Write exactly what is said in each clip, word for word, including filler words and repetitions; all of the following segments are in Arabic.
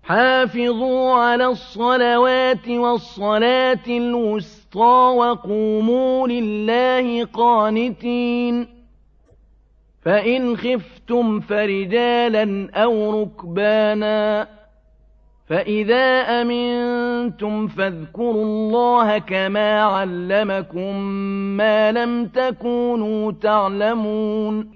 حافظوا على الصلوات والصلاة الوسطى وقوموا لله قانتين فإن خفتم فرجالا أو ركبانا فإذا أمنتم فاذكروا الله كما علمكم ما لم تكونوا تعلمون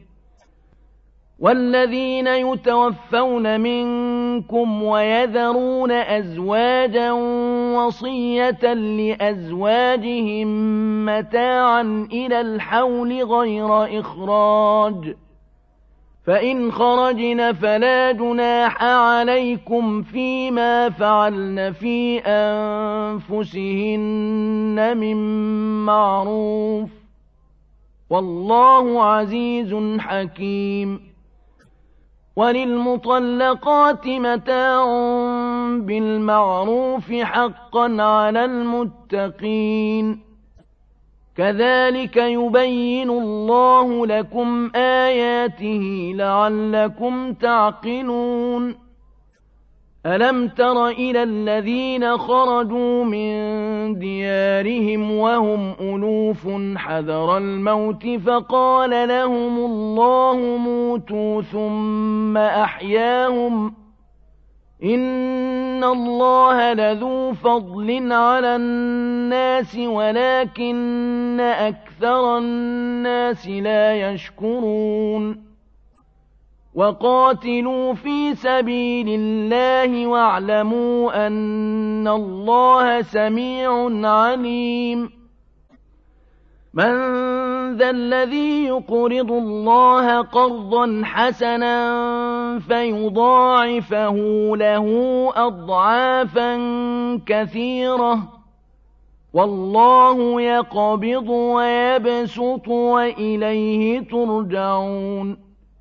والذين يتوفون منكم ويذرون أزواجا وصية لأزواجهم متاعا إلى الحول غير إخراج فإن خرجن فلا جناح عليكم فيما فعلن في أنفسهن من معروف والله عزيز حكيم وللمطلقات متاع بالمعروف حقا على المتقين كذلك يبين الله لكم آياته لعلكم تعقلون ألم تر إلى الذين خرجوا من ديارهم وهم ألوف حذر الموت فقال لهم الله موتوا ثم أحياهم إن الله لذو فضل على الناس ولكن أكثر الناس لا يشكرون وقاتلوا في سبيل الله واعلموا أن الله سميع عليم من ذا الذي يقرض الله قرضا حسنا فيضاعفه له أضعافا كثيرة والله يقبض ويبسط وإليه ترجعون